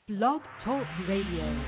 Blog Talk Radio.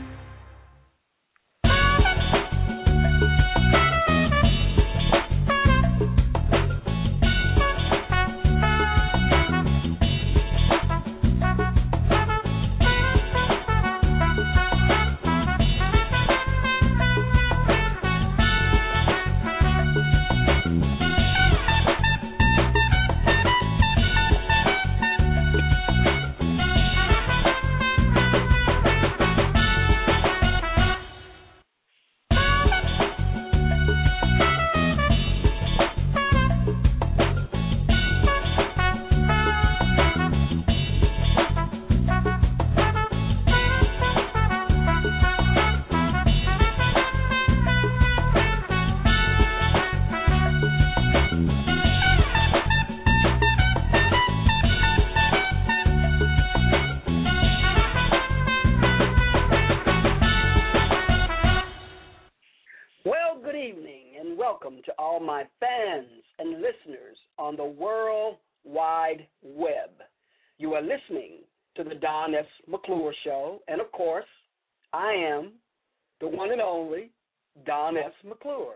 Show, and of course, I am the one and only Don S. McClure.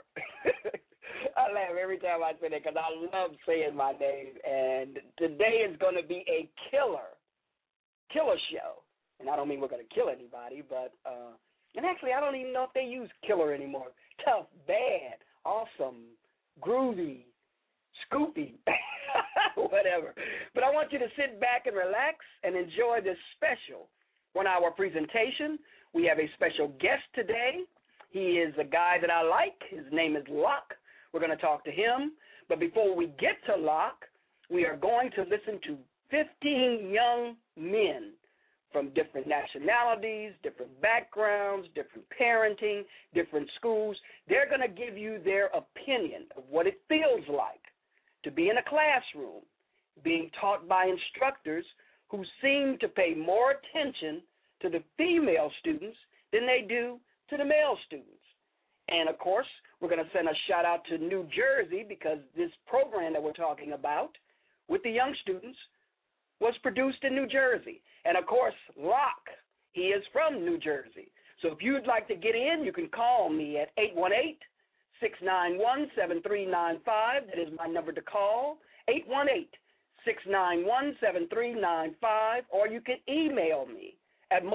I laugh every time I say that because I love saying my name, and today is going to be a killer show. And I don't mean we're going to kill anybody, but, and actually I don't even know if they use killer anymore. Tough, bad, awesome, groovy, scoopy, whatever. But I want you to sit back and relax and enjoy this special 1-hour presentation. We have a special guest today. He is a guy that I like. His name is Locke. We're going to talk to him. But before we get to Locke, we are going to listen to 15 young men from different nationalities, different backgrounds, different parenting, different schools. They're going to give you their opinion of what it feels like to be in a classroom being taught by instructors who seem to pay more attention to the female students than they do to the male students. And, of course, we're going to send a shout-out to New Jersey because this program that we're talking about with the young students was produced in New Jersey. And, of course, Locke, he is from New Jersey. So if you'd like to get in, you can call me at 818-691-7395. That is my number to call, 818-691-7395, or you can email me at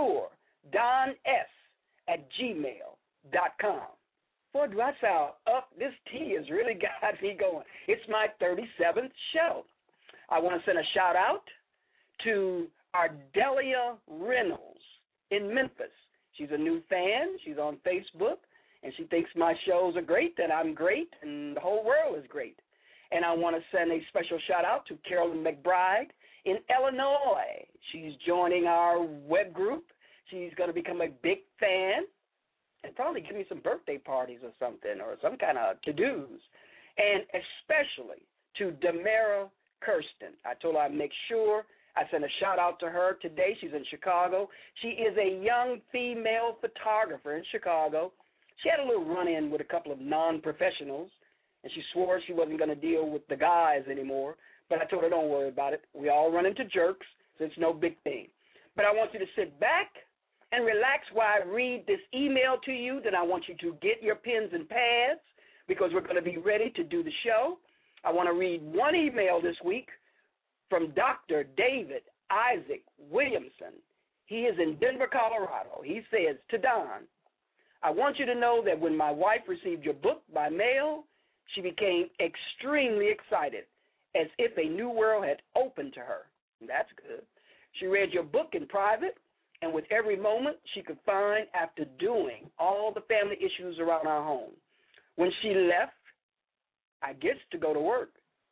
McClureDonS@gmail.com. Boy, do I sound up. This tea has really got me going. It's my 37th show. I want to send a shout-out to Ardelia Reynolds in Memphis. She's a new fan. She's on Facebook, and she thinks my shows are great, that I'm great, and the whole world is great. And I want to send a special shout-out to Carolyn McBride in Illinois. She's joining our web group. She's going to become a big fan and probably give me some birthday parties or something or some kind of to-dos. And especially to Damara Kirsten. I told her I'd make sure I send a shout-out to her today. She's in Chicago. She is a young female photographer in Chicago. She had a little run-in with a couple of non-professionals, and she swore she wasn't going to deal with the guys anymore. But I told her, don't worry about it. We all run into jerks, so it's no big thing. But I want you to sit back and relax while I read this email to you. Then I want you to get your pens and pads because we're going to be ready to do the show. I want to read one email this week from Dr. David Isaac Williamson. He is in Denver, Colorado. He says, to Don, I want you to know that when my wife received your book by mail, she became extremely excited, as if a new world had opened to her. That's good. She read your book in private, and with every moment she could find after doing all the family issues around our home. When she left, I guess to go to work.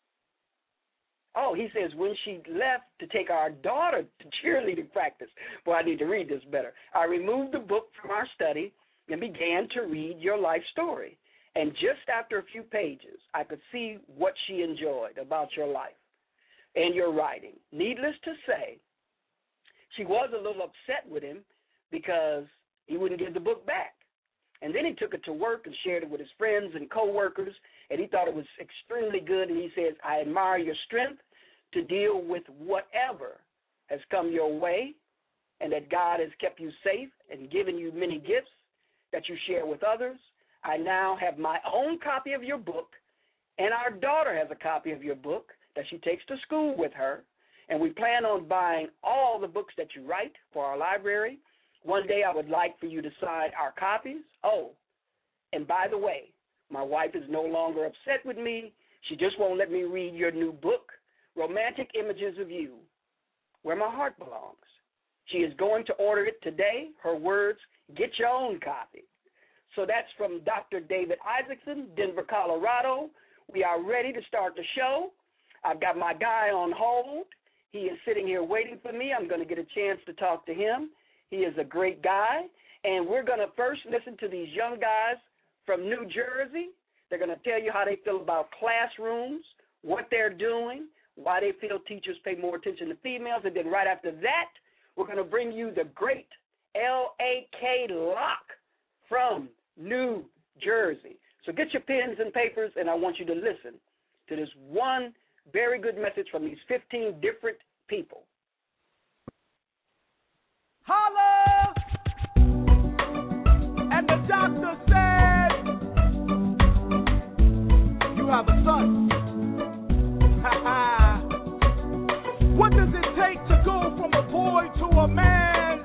Oh, he says when she left to take our daughter to cheerleading practice. Boy, I need to read this better. I removed the book from our study and began to read your life story. And just after a few pages, I could see what she enjoyed about your life and your writing. Needless to say, she was a little upset with him because he wouldn't give the book back. And then he took it to work and shared it with his friends and coworkers, and he thought it was extremely good. And he says, I admire your strength to deal with whatever has come your way and that God has kept you safe and given you many gifts that you share with others. I now have my own copy of your book, and our daughter has a copy of your book that she takes to school with her, and we plan on buying all the books that you write for our library. One day I would like for you to sign our copies. Oh, and by the way, my wife is no longer upset with me. She just won't let me read your new book, Romantic Images of You, Where My Heart Belongs. She is going to order it today. Her words, get your own copy. So that's from Dr. David Isaacson, Denver, Colorado. We are ready to start the show. I've got my guy on hold. He is sitting here waiting for me. I'm going to get a chance to talk to him. He is a great guy. And we're going to first listen to these young guys from New Jersey. They're going to tell you how they feel about classrooms, what they're doing, why they feel teachers pay more attention to females. And then right after that, we're going to bring you the great L.A.K. Locke from New Jersey. So get your pens and papers, and I want you to listen to this one very good message from these 15 different people. Holla! And the doctor said, you have a son. Ha ha. What does it take to go from a boy to a man?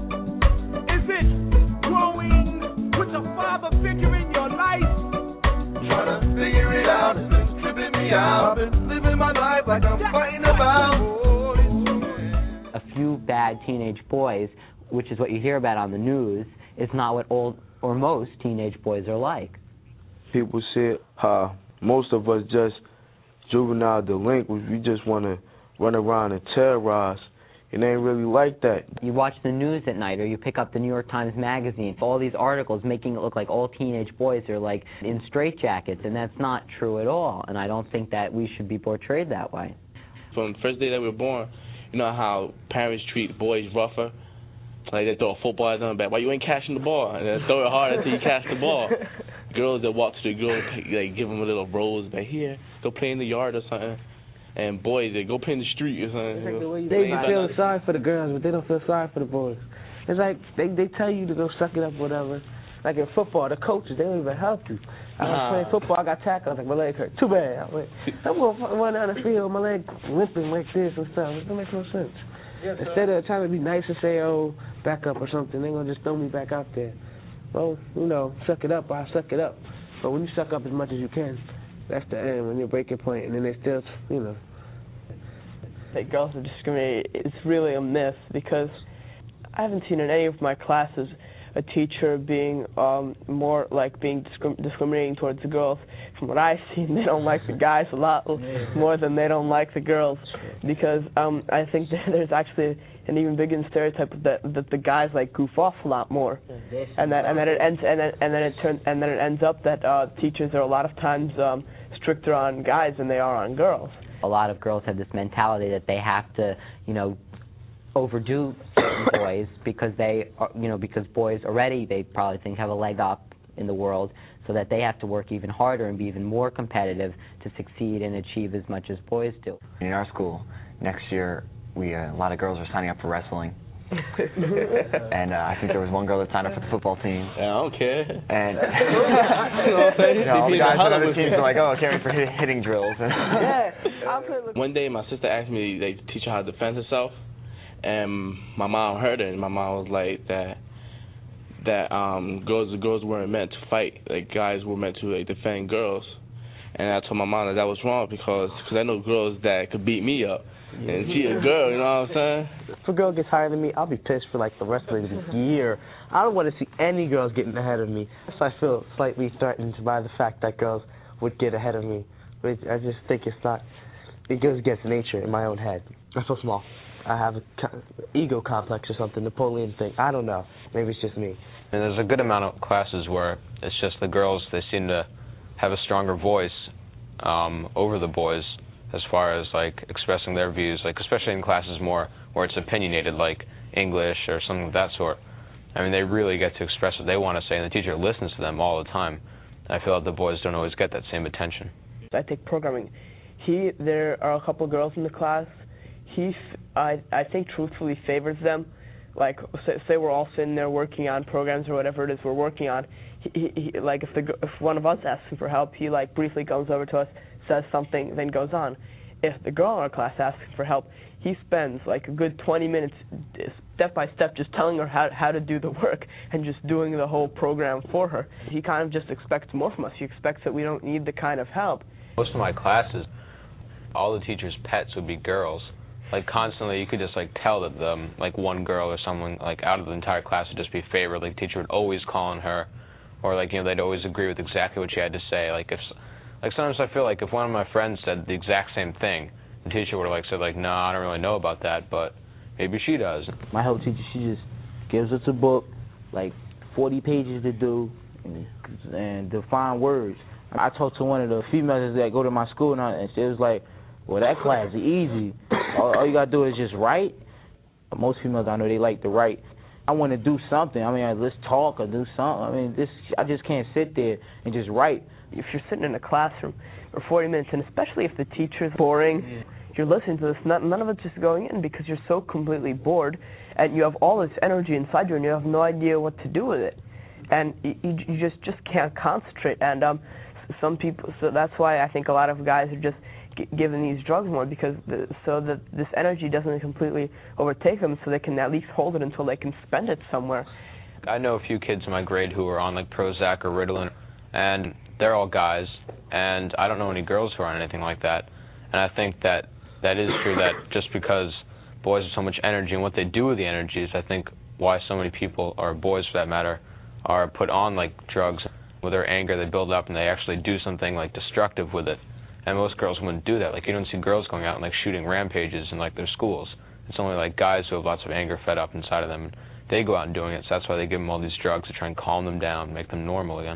Is it growing with a father figure in your life? Trying to figure it out, it's been tripping me out. I've been living my life like I'm fighting about. A few bad teenage boys, which is what you hear about on the news, is not what all or most teenage boys are like. People say most of us just juvenile delinquents. We just want to run around and terrorize. It ain't really like that. You watch the news at night, or you pick up the New York Times Magazine, all these articles making it look like all teenage boys are like in straitjackets, and that's not true at all, and I don't think that we should be portrayed that way. From the first day that we were born, you know how parents treat boys rougher? Like they throw a football at them back. Why you ain't catching the ball? And they throw it hard until you catch the ball. Girls that walk to the girl, like give them a little rose back here, go play in the yard or something. And boys, they go play in the street or something. They feel sorry for the girls, but they don't feel sorry for the boys. It's like they tell you to go suck it up, whatever. Like in football, the coaches, they don't even help you. I was playing football, I got tackled, I was like, my leg hurt. Too bad. I'm going to run down the field, my leg limping like this and stuff. It don't make no sense. Instead of trying to be nice and say, oh, back up or something, they're going to just throw me back out there. Well, you know, suck it up, I suck it up. But when you suck up as much as you can, that's the end, when you're breaking point, and then they still, you know. That girls are discriminated, it's really a myth, because I haven't seen in any of my classes a teacher being more like being discriminating towards the girls. From what I've seen, they don't like the guys a lot more than they don't like the girls, because I think that there's actually an even bigger stereotype that the guys like goof off a lot more, and then it ends up that teachers are a lot of times stricter on guys than they are on girls. A lot of girls have this mentality that they have to, you know, overdo certain boys because they are, you know, because boys already they probably think have a leg up in the world, so that they have to work even harder and be even more competitive to succeed and achieve as much as boys do. In our school, next year, a lot of girls are signing up for wrestling. And I think there was one girl that signed up for the football team. Yeah, I don't care. And all the guys on other teams are like, oh, caring for hitting drills. One day my sister asked me to teach her how to defend herself, and my mom heard it, and my mom was like that girls weren't meant to fight, like guys were meant to like defend girls. And I told my mom that was wrong because I know girls that could beat me up. And she a girl, you know what I'm saying? If a girl gets higher than me, I'll be pissed for like the rest of the year. I don't want to see any girls getting ahead of me. So I feel slightly threatened by the fact that girls would get ahead of me. But I just think it goes against nature in my own head. I'm so small. I have an ego complex or something, Napoleon thing. I don't know. Maybe it's just me. And there's a good amount of classes where it's just the girls, they seem to have a stronger voice over the boys as far as like expressing their views, like especially in classes more where it's opinionated, like English or something of that sort. I mean, they really get to express what they want to say, and the teacher listens to them all the time. I feel like the boys don't always get that same attention. I take programming. There are a couple girls in the class. I think truthfully favors them like say we're all sitting there working on programs or whatever it is we're working on, he like if one of us asks him for help, he like briefly comes over to us, says something, then goes on. If the girl in our class asks for help, he spends like a good 20 minutes step by step just telling her how to do the work and just doing the whole program for her. He kind of just expects more from us. He expects that we don't need the kind of help. Most of my classes, all the teachers' pets would be girls. Like constantly, you could just like tell that like one girl or someone like out of the entire class would just be favored. Like the teacher would always call on her, or like they'd always agree with exactly what she had to say. Like sometimes I feel like if one of my friends said the exact same thing, the teacher would have said no, I don't really know about that, but maybe she does. My health teacher, she just gives us a book, like 40 pages to do, and define words. I talked to one of the females that go to my school now, and she was like, well, that class is easy. All you got to do is just write. Most females I know, they like to write. I want to do something. I mean, let's talk or do something. I mean, I just can't sit there and just write. If you're sitting in a classroom for 40 minutes, and especially if the teacher's boring, you're listening to this, none of it's just going in because you're so completely bored, and you have all this energy inside you, and you have no idea what to do with it. And you just can't concentrate. And some people, so that's why I think a lot of guys are just given these drugs more, because so that this energy doesn't completely overtake them, so they can at least hold it until they can spend it somewhere. I know a few kids in my grade who are on like Prozac or Ritalin, and they're all guys, and I don't know any girls who are on anything like that. And I think that is true, that just because boys have so much energy and what they do with the energy is, I think, why so many people, or boys for that matter, are put on like drugs. With their anger, they build up and they actually do something like destructive with it. And most girls wouldn't do that. Like, you don't see girls going out and like shooting rampages in like their schools. It's only like guys who have lots of anger fed up inside of them. They go out and doing it, so that's why they give them all these drugs to try and calm them down, make them normal again.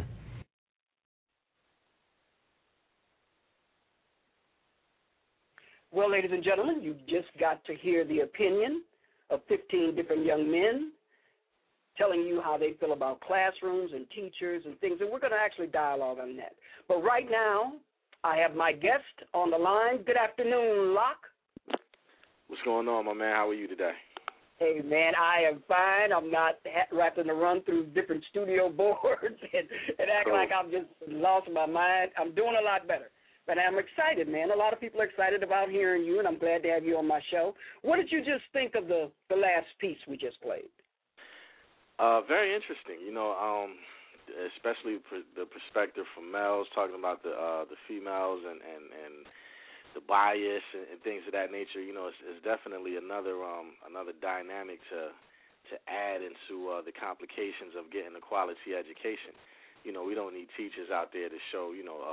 Well, ladies and gentlemen, you just got to hear the opinion of 15 different young men telling you how they feel about classrooms and teachers and things, and we're going to actually dialogue on that. But right now, I have my guest on the line. Good afternoon, Locke. What's going on, my man? How are you today? Hey, man, I am fine. I'm not having to run through different studio boards and act like I'm just lost my mind. I'm doing a lot better. But I'm excited, man. A lot of people are excited about hearing you, and I'm glad to have you on my show. What did you just think of the last piece we just played? Very interesting. Especially the perspective from males, talking about the females and the bias and things of that nature. It's definitely another dynamic to add into the complications of getting a quality education. We don't need teachers out there to show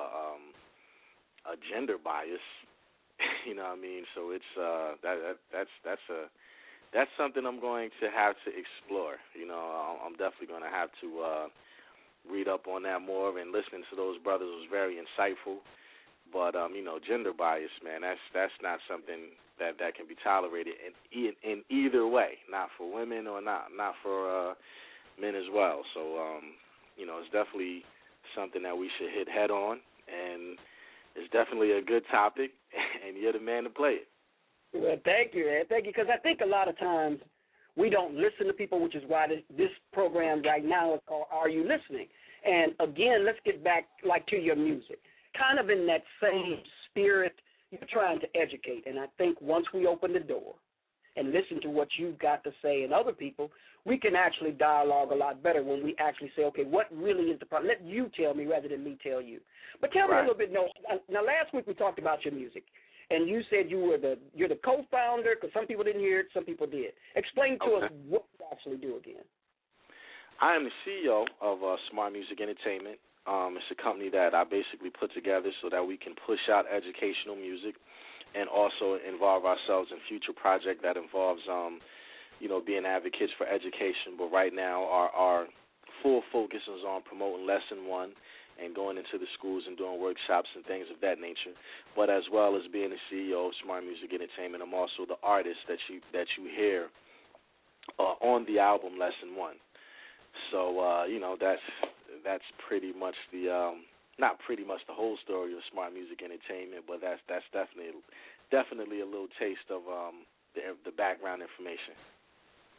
a gender bias. You know what I mean? So it's that's something I'm going to have to explore. I'm definitely going to have to read up on that more, and listening to those brothers was very insightful. But gender bias, man, that's not something that can be tolerated in either way, not for women or not for men as well. So it's definitely something that we should hit head on, and it's definitely a good topic, and you're the man to play it. Well, thank you, man. Thank you, because I think a lot of times we don't listen to people, which is why this program right now is called Are You Listening? And, again, let's get back, to your music. Kind of in that same spirit, you're trying to educate. And I think once we open the door and listen to what you've got to say and other people, we can actually dialogue a lot better when we actually say, okay, what really is the problem? Let you tell me rather than me tell you. But tell me a little bit. Now, last week we talked about your music. And you said you're the co-founder, because some people didn't hear it, some people did. Explain to us what you actually do again. I am the CEO of Smart Music Entertainment. It's a company that I basically put together so that we can push out educational music and also involve ourselves in future project that involves, being advocates for education. But right now our full focus is on promoting Lesson 1 and going into the schools and doing workshops and things of that nature. But as well as being the CEO of Smart Music Entertainment, I'm also the artist that you hear on the album Lesson 1. So that's pretty much not pretty much the whole story of Smart Music Entertainment, but that's definitely a little taste of the background information.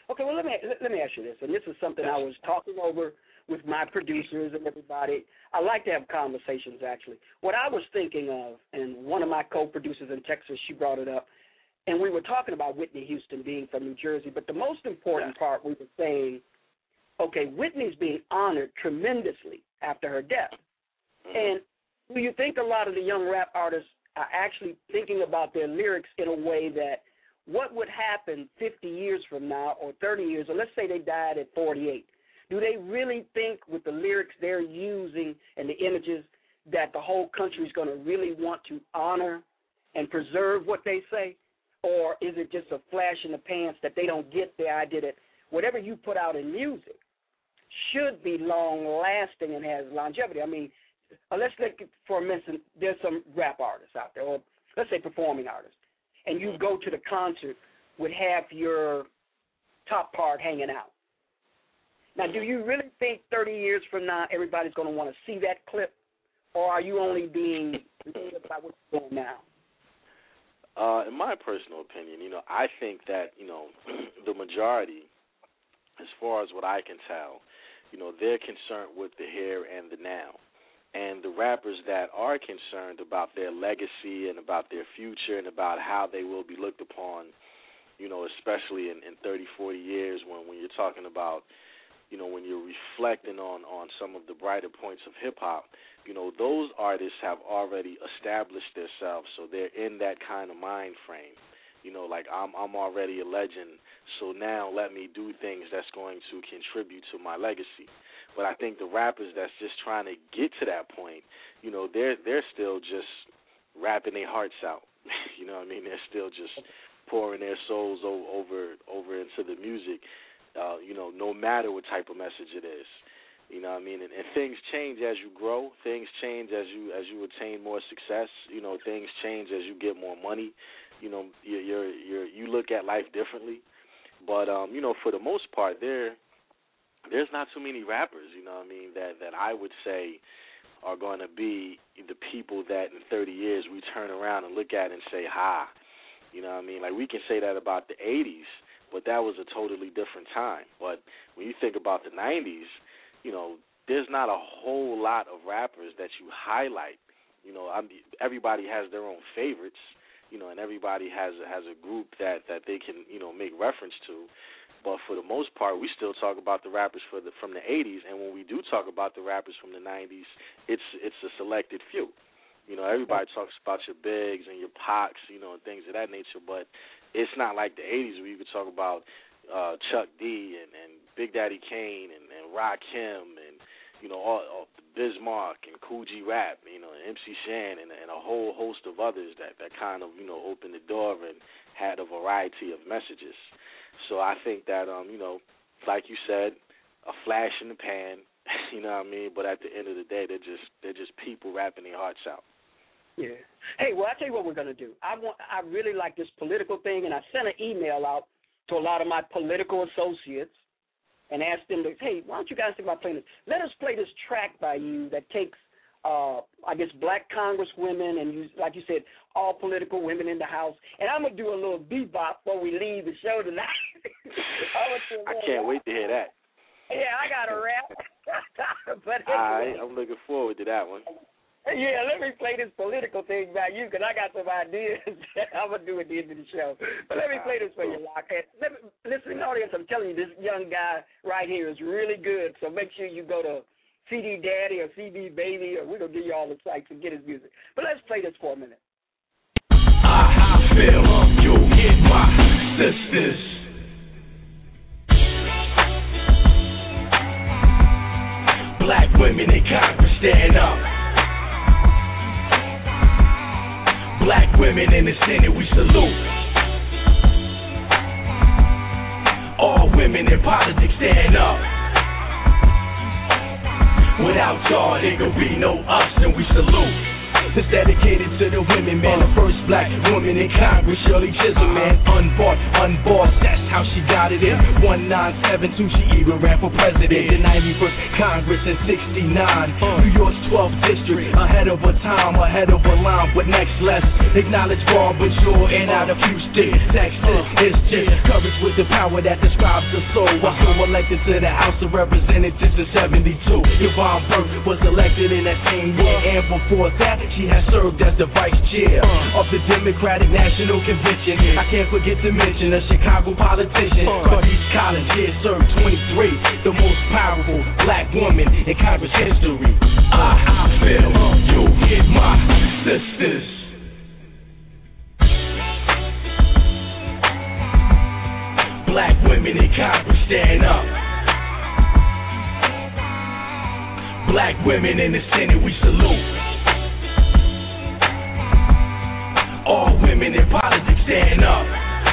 Okay, well, let me ask you this, and this is something I was talking over with my producers and everybody. I like to have conversations, actually. What I was thinking of, and one of my co-producers in Texas, she brought it up, and we were talking about Whitney Houston being from New Jersey, but the most important part we were saying, okay, Whitney's being honored tremendously after her death. And do you think a lot of the young rap artists are actually thinking about their lyrics in a way that what would happen 50 years from now or 30 years, or let's say they died at 48, do they really think with the lyrics they're using and the images that the whole country is going to really want to honor and preserve what they say? Or is it just a flash in the pants that they don't get the idea that whatever you put out in music should be long-lasting and has longevity? I mean, let's take, for instance, there's some rap artists out there, or let's say performing artists, and you go to the concert with half your top part hanging out. Now, do you really think 30 years from now everybody's going to want to see that clip, or are you only being by what's going on now? In my personal opinion, I think that, the majority, as far as what I can tell, they're concerned with the here and the now. And the rappers that are concerned about their legacy and about their future and about how they will be looked upon, especially in 30, 40 years when you're talking about, when you're reflecting on some of the brighter points of hip-hop, those artists have already established themselves, so they're in that kind of mind frame. Like I'm already a legend, so now let me do things that's going to contribute to my legacy. But I think the rappers that's just trying to get to that point, they're still just rapping their hearts out. You know what I mean? They're still just pouring their souls over into the music, no matter what type of message it is. You know what I mean? And things change as you grow. Things change as you attain more success. Things change as you get more money. You look at life differently. But for the most part, there's not too many rappers, that I would say are going to be the people that in 30 years we turn around and look at and say, ha. You know what I mean? Like, we can say that about the 80s, but that was a totally different time. But when you think about the 90s, there's not a whole lot of rappers that you highlight. Everybody has their own favorites, and everybody has a group that they can, make reference to. But for the most part, we still talk about the rappers from the 80s, and when we do talk about the rappers from the 90s, it's a selected few. Everybody talks about your Bigs and your Pacs, and things of that nature, but it's not like the 80s where you could talk about Chuck D and Big Daddy Kane and Rakim and, all Bismarck and Kool G Rap, and MC Shan and a whole host of others that kind of, opened the door and had a variety of messages. So I think that, like you said, a flash in the pan, you know what I mean? But at the end of the day, they're just people rapping their hearts out. Yeah. Hey, well, I'll tell you what we're going to do. I really like this political thing, and I sent an email out to a lot of my political associates and asked them to, hey, why don't you guys think about playing this? Let us play this track by you that takes, black congresswomen and, like you said, all political women in the House. And I'm going to do a little bebop before we leave the show tonight. I can't wait to hear that. Yeah, I got a rap. But all right, I'm looking forward to that one. Yeah, let me play this political thing by you because I got some ideas I'm going to do at the end of the show. But let me play this for you, Locke. Listen, audience, I'm telling you, this young guy right here is really good. So make sure you go to CD Daddy or CD Baby, or we're going to give you all the sites and get his music. But let's play this for a minute. I feel you hit my sisters. Black women in Congress, stand up. Black women in the Senate, we salute. All women in politics, stand up. Without y'all, there could be no us, and we salute. It's dedicated to the women, man. The first black woman in Congress, Shirley Chisholm, man. Unbossed, that's how she got it in. 1972, she even ran for president. The 91st Congress in 69. New York's 12th district, ahead of her time, ahead of her line. But next, let's acknowledge Barbara Shaw and out of Houston, Texas. It's just courage with the power that describes the soul. Was so elected to the House of Representatives in 72. Yvonne Burke was elected in that same year, and before that, she has served as the vice chair of the Democratic National Convention. I can't forget to mention a Chicago politician, Clarice Collins, here served 23, the most powerful black woman in Congress history. I feel you hit my sisters. Black women in Congress, stand up. Black women in the Senate, we salute. All women in politics, stand up.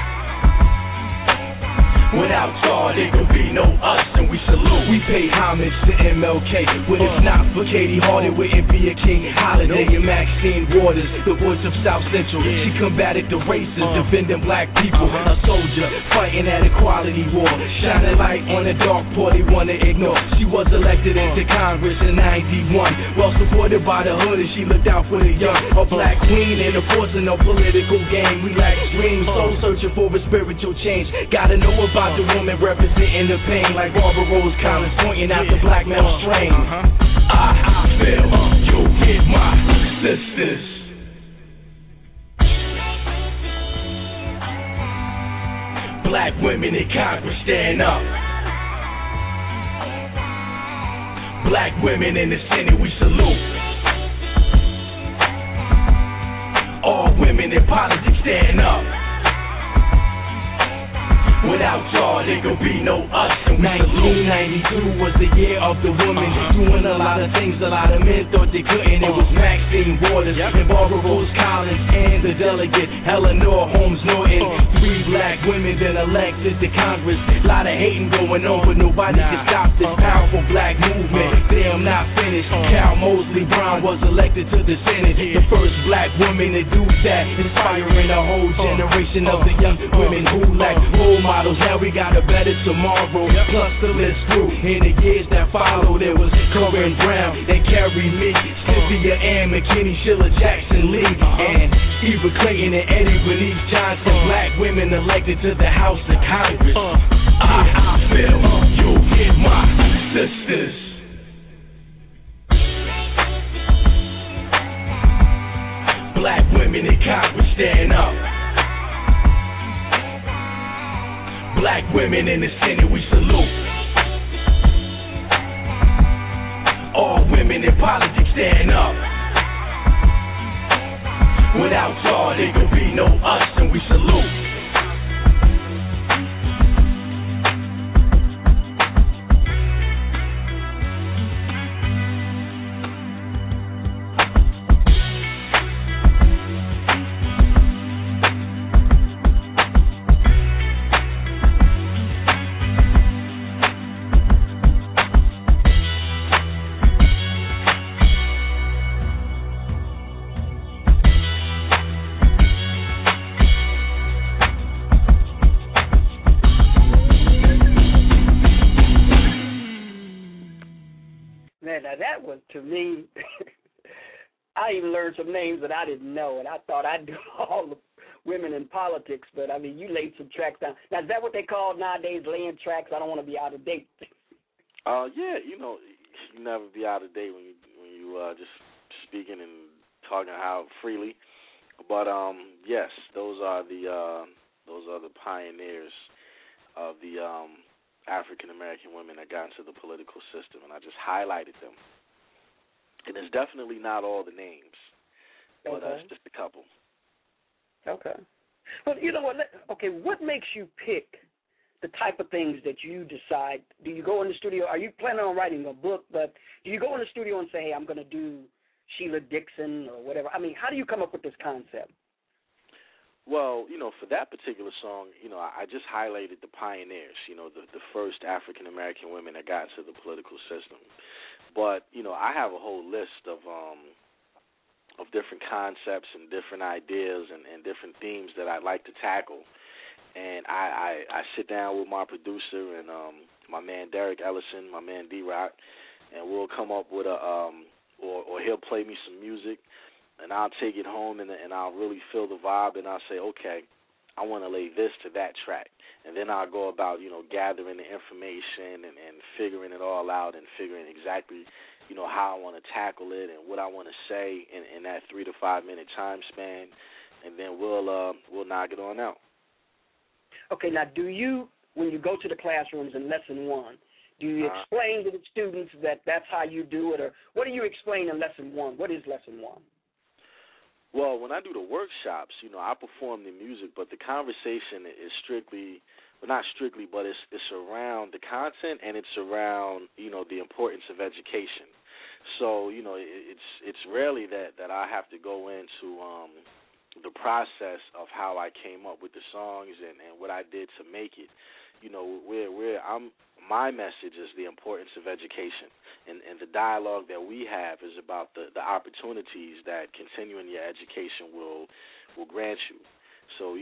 Without y'all, there could be no us, and we salute. We pay homage to MLK, but if not for Katie Hart, it wouldn't be a King Holiday. And Maxine Waters, the voice of South Central, she combated the racists, defending black people. A soldier fighting that equality war, shining light on the dark part they wanna ignore. She was elected into Congress in 91, well supported by the hood, and she looked out for the young. A black queen and a force in no political game. We lack dreams, soul searching for a spiritual change. Gotta know about the woman representing the pain, like Barbara Rose Collins pointing out the black male strain. I feel you hit my sisters. Black women in Congress, stand up. Black women in the Senate, we salute. All women in politics, stand up. Without y'all, there could be no us. 1992 was the year of the woman, doing a lot of things a lot of men thought they couldn't. It was Maxine Waters and Barbara Rose Collins and the delegate Eleanor Holmes Norton. 3 black women then elected to Congress. A lot of hating going on, but nobody can stop this powerful black movement. Damn, not finished. Cal Mosley Brown was elected to the Senate, the first black woman to do that, inspiring a whole generation of the young women who lack role models. Now we got a better tomorrow. Plus the list grew. In the years that followed, there was Corinne Brown and Carrie Lee, Cynthia Ann McKinney, Sheila Jackson Lee, and Eva Clayton and Eddie Bernice Johnson. Black women elected to the House of Congress. I feel you hit my sisters. Black women in Congress, stand up. Black women in the Senate, we salute. All women in politics, stand up. Without y'all, there could be no us, and we salute. To me, I even learned some names that I didn't know, and I thought I knew all the women in politics, but I mean, you laid some tracks down. Now, is that what they call nowadays, laying tracks? I don't want to be out of date. Yeah, you never be out of date when you just speaking and talking how freely. But yes, those are the pioneers of the African American women that got into the political system, and I just highlighted them. And it's definitely not all the names, but it's just a couple. Okay. Well, you know what? What makes you pick the type of things that you decide? Do you go in the studio? Are you planning on writing a book? But do you go in the studio and say, hey, I'm going to do Sheila Dixon or whatever? I mean, how do you come up with this concept? Well, for that particular song, I just highlighted the pioneers, the first African American women that got into the political system. But, I have a whole list of different concepts and different ideas and different themes that I'd like to tackle. And I sit down with my producer and my man Derek Ellison, my man D-Rock, and we'll come up with or he'll play me some music, and I'll take it home and I'll really feel the vibe, and I'll say, okay, I want to lay this to that track. And then I'll go about, gathering the information and figuring it all out and figuring exactly, how I want to tackle it and what I want to say in that 3 to 5 minute time span, and then we'll knock it on out. Okay, now do you, when you go to the classrooms in Lesson 1, do you explain to the students that that's how you do it, or what do you explain in Lesson 1? What is Lesson 1? Well, when I do the workshops, I perform the music, but the conversation is strictly, well, not strictly, but it's around the content and it's around, the importance of education. So, it's rarely that I have to go into the process of how I came up with the songs and what I did to make it. My message is the importance of education, and the dialogue that we have is about the opportunities that continuing your education will grant you. So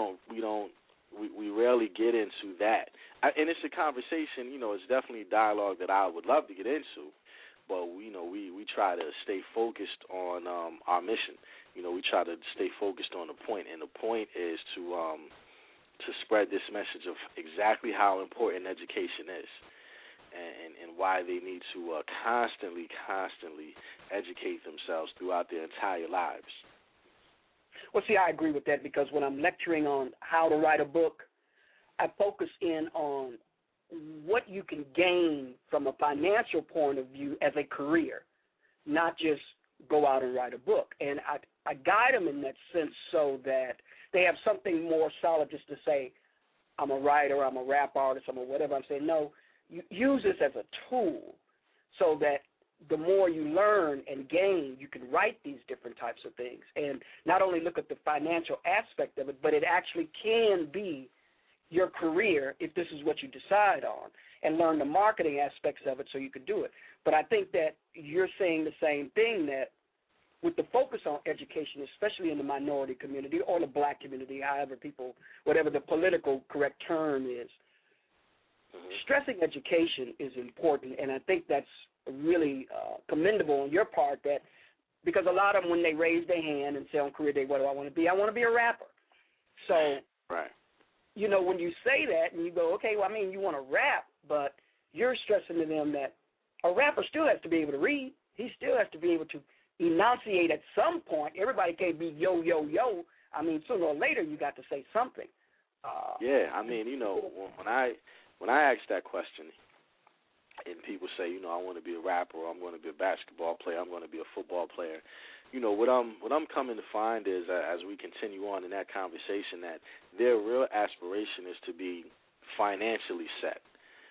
we rarely get into that, and it's a conversation. It's definitely dialogue that I would love to get into, but we try to stay focused on our mission. We try to stay focused on the point, and the point is to spread this message of exactly how important education is and why they need to constantly educate themselves throughout their entire lives. Well, see, I agree with that, because when I'm lecturing on how to write a book, I focus in on what you can gain from a financial point of view as a career, not just go out and write a book. And I guide them in that sense so that they have something more solid just to say, I'm a writer, I'm a rap artist, I'm a whatever. I'm saying, no, you use this as a tool so that the more you learn and gain, you can write these different types of things and not only look at the financial aspect of it, but it actually can be your career if this is what you decide on, and learn the marketing aspects of it so you can do it. But I think that you're saying the same thing, that with the focus on education, especially in the minority community or the black community, however people, whatever the political correct term is, stressing education is important, and I think that's really commendable on your part, that because a lot of them, when they raise their hand and say on career day, what do I want to be? I want to be a rapper. So, right. When you say that and you go, okay, well, I mean, you want to rap, but you're stressing to them that a rapper still has to be able to read. He still has to be able to enunciate at some point. Everybody can't be yo, yo, yo. I mean, sooner or later you got to say something. Yeah, I mean, when I ask that question and people say, I want to be a rapper, or I'm going to be a basketball player, I'm going to be a football player, what I'm coming to find is, as we continue on in that conversation, that their real aspiration is to be financially set.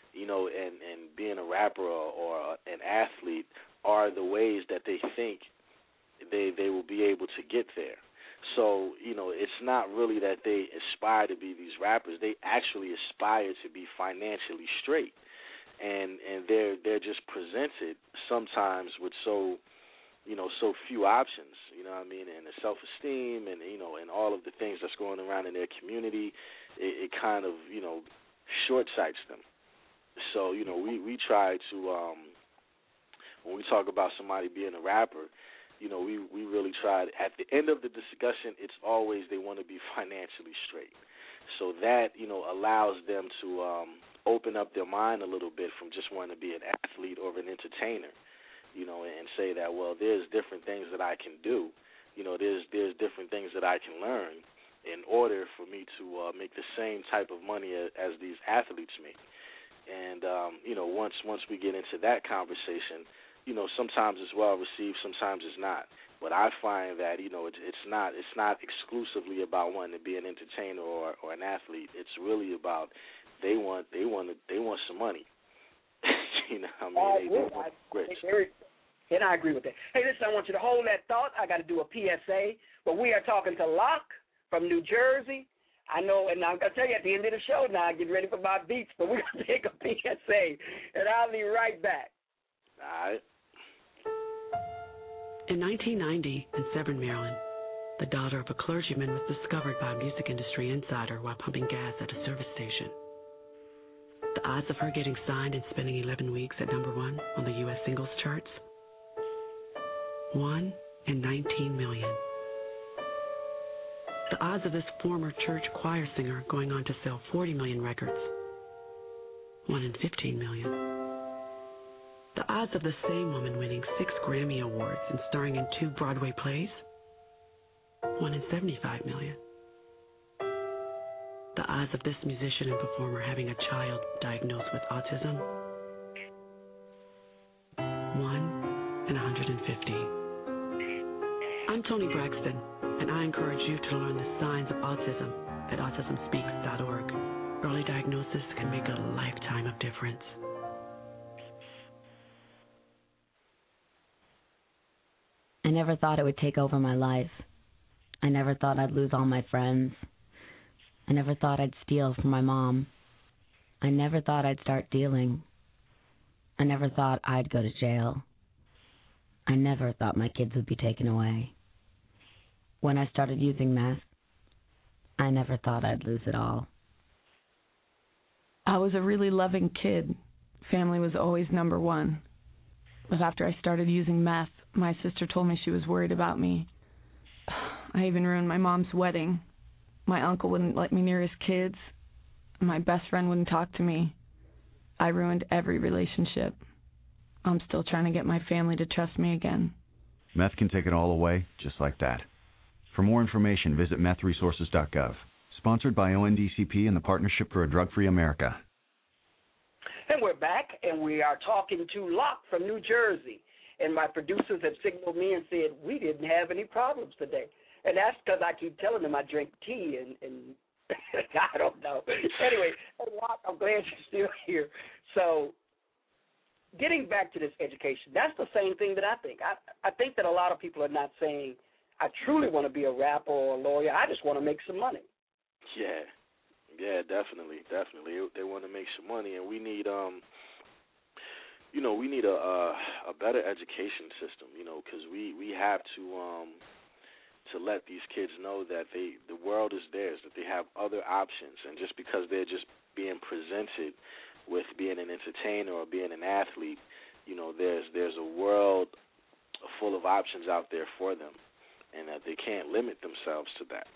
And being a rapper or an athlete are the ways that they think they will be able to get there. So, it's not really that they aspire to be these rappers. They actually aspire to be financially straight. And they're just presented sometimes with so few options, and the self-esteem and, and all of the things that's going around in their community, it kind of, short-sights them. So, we try to, when we talk about somebody being a rapper, we really try to, at the end of the discussion, it's always they want to be financially straight. So that, allows them to open up their mind a little bit from just wanting to be an athlete or an entertainer, and say that, well, there's different things that I can do. There's different things that I can learn in order for me to make the same type of money as these athletes make. And, once we get into that conversation, sometimes it's well received, sometimes it's not. But I find that, it's not exclusively about wanting to be an entertainer or an athlete. It's really about they want some money. They want rich. And I agree with that. Hey, listen, I want you to hold that thought. I got to do a PSA. But we are talking to Locke from New Jersey. I know, and I'm going to tell you at the end of the show now, get ready for my beats, but we're going to take a PSA, and I'll be right back. All right. In 1990, in Severn, Maryland, the daughter of a clergyman was discovered by a music industry insider while pumping gas at a service station. The odds of her getting signed and spending 11 weeks at number 1 on the U.S. singles charts? 1 in 19 million. The odds of this former church choir singer going on to sell 40 million records? 1 in 15 million. The odds of the same woman winning 6 Grammy Awards and starring in 2 Broadway plays? 1 in 75 million. The odds of this musician and performer having a child diagnosed with autism? 1 in 150. I'm Toni Braxton, and I encourage you to learn the signs of autism at autismspeaks.org. Early diagnosis can make a lifetime of difference. I never thought it would take over my life. I never thought I'd lose all my friends. I never thought I'd steal from my mom. I never thought I'd start dealing. I never thought I'd go to jail. I never thought my kids would be taken away. When I started using meth, I never thought I'd lose it all. I was a really loving kid. Family was always number one. But after I started using meth, my sister told me she was worried about me. I even ruined my mom's wedding. My uncle wouldn't let me near his kids. My best friend wouldn't talk to me. I ruined every relationship. I'm still trying to get my family to trust me again. Meth can take it all away, just like that. For more information, visit methresources.gov. Sponsored by ONDCP and the Partnership for a Drug-Free America. And we're back, and we are talking to Locke from New Jersey. And my producers have signaled me and said we didn't have any problems today. And that's because I keep telling them I drink tea, and I don't know. Anyway, Locke, I'm glad you're still here. So getting back to this education, that's the same thing that I think. I think that a lot of people are not saying, I truly want to be a rapper or a lawyer. I just want to make some money. Yeah, definitely. They want to make some money, and we need, we need a better education system, because we have to let these kids know that the world is theirs, that they have other options, and just because they're just being presented with being an entertainer or being an athlete, there's a world full of options out there for them, and that they can't limit themselves to that.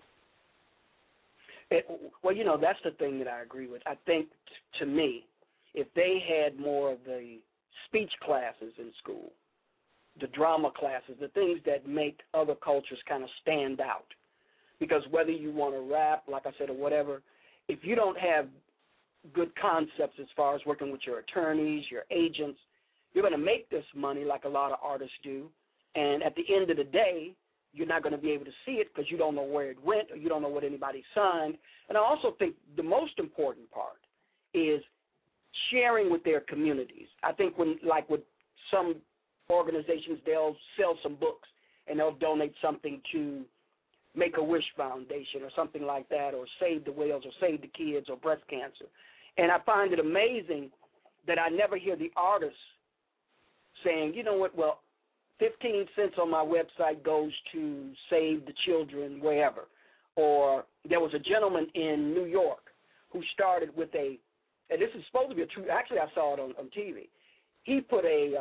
That's the thing that I agree with. I think, to me, if they had more of the speech classes in school, the drama classes, the things that make other cultures kind of stand out, because whether you want to rap, like I said, or whatever, if you don't have good concepts as far as working with your attorneys, your agents, you're going to make this money like a lot of artists do, and at the end of the day, you're not going to be able to see it because you don't know where it went or you don't know what anybody signed. And I also think the most important part is sharing with their communities. I think with some organizations, they'll sell some books and they'll donate something to Make-A-Wish Foundation or something like that, or Save the Whales or Save the Kids or breast cancer. And I find it amazing that I never hear the artists saying, you know what, well, 15 cents on my website goes to Save the Children wherever. Or there was a gentleman in New York who started with and this is supposed to be a true, actually I saw it on TV. He put a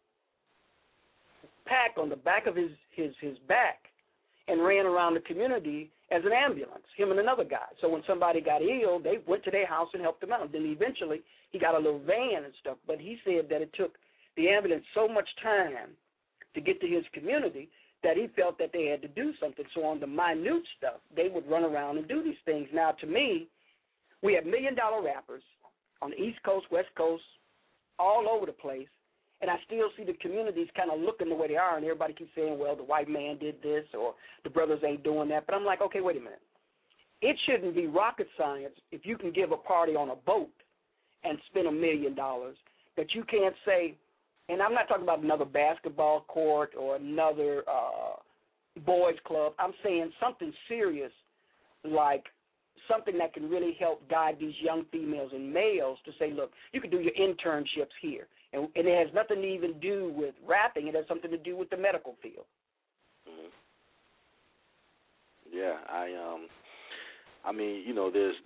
pack on the back of his back and ran around the community as an ambulance, him and another guy. So when somebody got ill, they went to their house and helped them out. Then eventually he got a little van and stuff, but he said that it took the ambulance so much time to get to his community that he felt that they had to do something. So on the minute stuff, they would run around and do these things. Now, to me, we have $1 million rappers on the East Coast, West Coast, all over the place, and I still see the communities kind of looking the way they are, and everybody keeps saying, well, the white man did this or the brothers ain't doing that. But I'm like, okay, wait a minute. It shouldn't be rocket science if you can give a party on a boat and spend $1 million, but you can't say, and I'm not talking about another basketball court or another boys club. I'm saying something serious like something that can really help guide these young females and males to say, look, you can do your internships here. And it has nothing to even do with rapping. It has something to do with the medical field. Mm-hmm. Yeah, I mean, you know, there's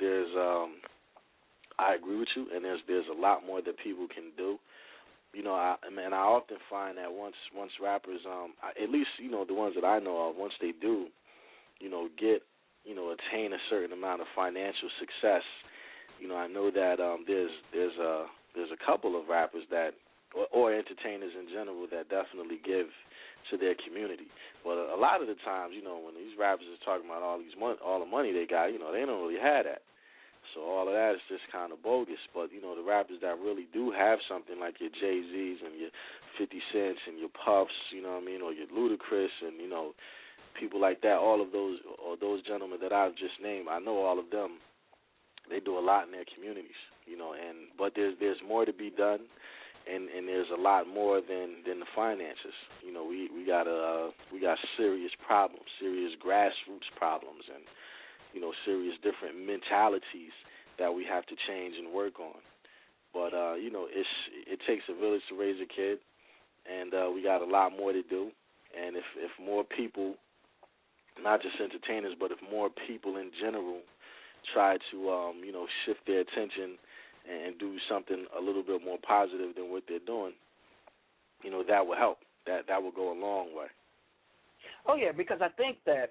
I agree with you, and there's a lot more that people can do. You know, I often find that once rappers, at least, you know, the ones that I know of, once they do, you know, attain a certain amount of financial success, you know, I know that there's a couple of rappers that, or entertainers in general, that definitely give to their community. But a lot of the times, you know, when these rappers are talking about all the money they got, you know, they don't really have that. So all of that is just kind of bogus. But, you know, the rappers that really do have something, like your Jay-Z's and your 50 Cents and your Puffs, you know what I mean, or your Ludacris and, you know, people like that, all of those, or those gentlemen that I've just named, I know all of them, they do a lot in their communities, you know, but there's more to be done, and there's a lot more than the finances. You know, we got serious problems, serious grassroots problems, and, you know, serious different mentalities that we have to change and work on. But, you know, it takes a village to raise a kid, and we got a lot more to do. And if more people, not just entertainers, but if more people in general try to, you know, shift their attention and do something a little bit more positive than what they're doing, you know, that will help. That will go a long way. Oh, yeah, because I think that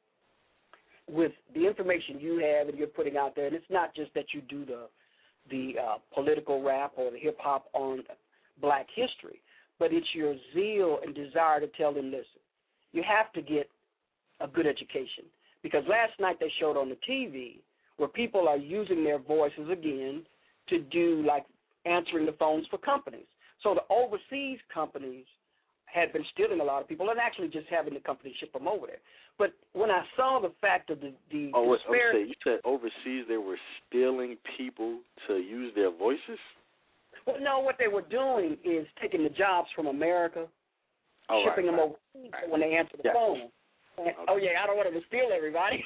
with the information you have and you're putting out there, and it's not just that you do the political rap or the hip-hop on black history, but it's your zeal and desire to tell them, listen, you have to get a good education. Because last night they showed on the TV where people are using their voices again to do, like, answering the phones for companies. So the overseas companies had been stealing a lot of people and actually just having the company ship them over there. But when I saw the fact of the disparity... You said overseas they were stealing people to use their voices? Well, no, what they were doing is taking the jobs from America, shipping them overseas when they answer the phone. And, oh, yeah, I don't want them to steal everybody.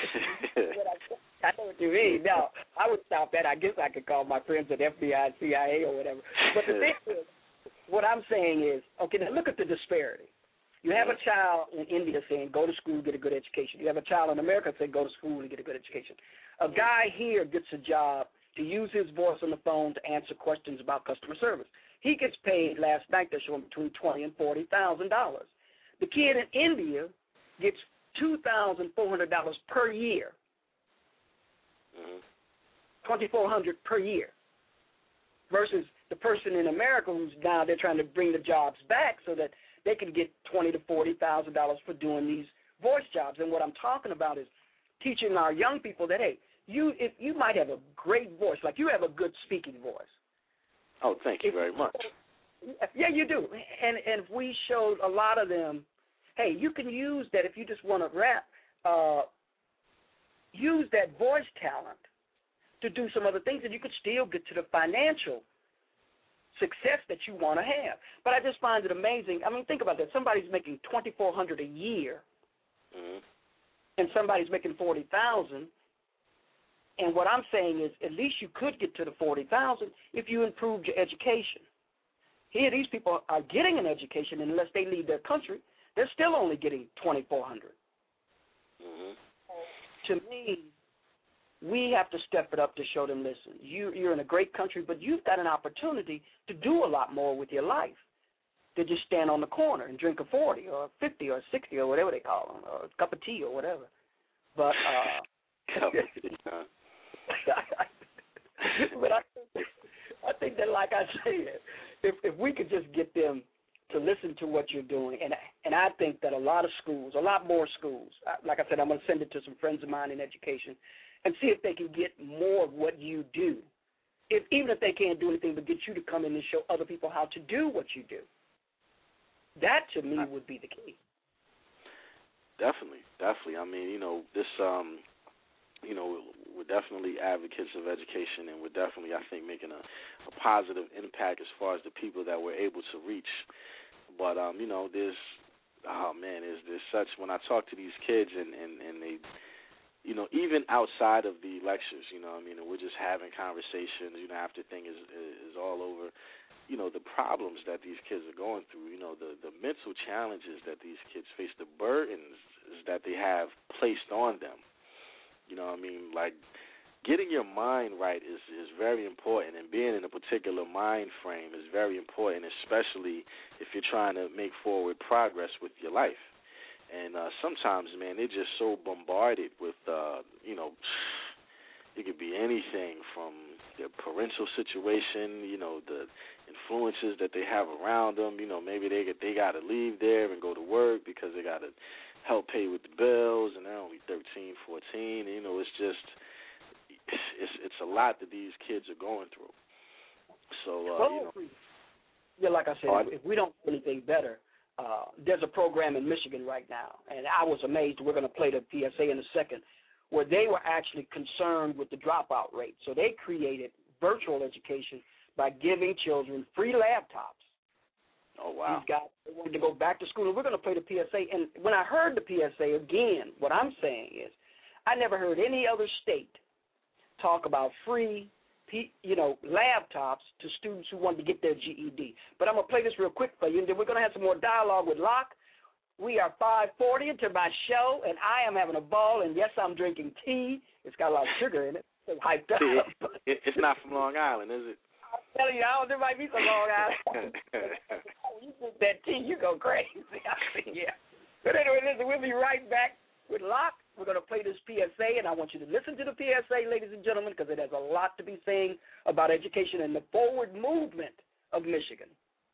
I know what you mean. No, I would stop that. I guess I could call my friends at FBI, CIA, or whatever. But the thing is, what I'm saying is, okay, now look at the disparity. You have a child in India saying, go to school, get a good education. You have a child in America saying, go to school and get a good education. A guy here gets a job to use his voice on the phone to answer questions about customer service. He gets paid, last night they're showing between $20,000 and $40,000. The kid in India gets $2,400 per year, $2,400 per year, versus the person in America who's now they're trying to bring the jobs back so that they can get $20,000 to $40,000 for doing these voice jobs. And what I'm talking about is teaching our young people that, hey, if you might have a great voice, like you have a good speaking voice. Oh, thank you very much. Yeah, you do. And if we showed a lot of them, hey, you can use that if you just want to rap, use that voice talent to do some other things, and you could still get to the financial success that you want to have. But I just find it amazing. I mean, think about that. Somebody's making $2,400 a year, and somebody's making $40,000. And what I'm saying is, at least you could get to the $40,000 if you improved your education. Here, these people are getting an education, and unless they leave their country, they're still only getting $2,400. To me, we have to step it up to show them, listen, you're in a great country, but you've got an opportunity to do a lot more with your life than just stand on the corner and drink a 40 or 50 or 60 or whatever they call them, or a cup of tea or whatever. But but I think that, like I said, if we could just get them to listen to what you're doing, and I think that a lot more schools, like I said, I'm going to send it to some friends of mine in education, and see if they can get more of what you do, even if they can't do anything but get you to come in and show other people how to do what you do. That, to me, would be the key. Definitely. I mean, you know, this, you know, we're definitely advocates of education, and we're definitely, I think, making a positive impact as far as the people that we're able to reach. But, you know, there's such, when I talk to these kids and even outside of the lectures, and we're just having conversations, after thing is all over, the problems that these kids are going through, the mental challenges that these kids face, the burdens that they have placed on them. Like getting your mind right is very important, and being in a particular mind frame is very important, especially if you're trying to make forward progress with your life. And sometimes, man, they're just so bombarded with, it could be anything from their parental situation, the influences that they have around them. Maybe they got to leave there and go to work because they got to help pay with the bills, and they're only 13, 14. It's just, it's a lot that these kids are going through. So, like I said, if we don't do anything better, there's a program in Michigan right now, and I was amazed. We're going to play the PSA in a second, where they were actually concerned with the dropout rate. So they created virtual education by giving children free laptops. Oh, wow. These guys wanted to go back to school, and we're going to play the PSA. And when I heard the PSA, again, what I'm saying is I never heard any other state talk about free laptops to students who wanted to get their GED. But I'm going to play this real quick for you, and then we're going to have some more dialogue with Locke. We are 5:40 into my show, and I am having a ball, and yes, I'm drinking tea. It's got a lot of sugar in it. It's hyped up. It's not from Long Island, is it? I'm telling you, there might be some Long Island. You drink that tea, you go crazy. Yeah. But anyway, listen, we'll be right back with Locke. We're going to play this PSA, and I want you to listen to the PSA, ladies and gentlemen, because it has a lot to be saying about education and the forward movement of Michigan.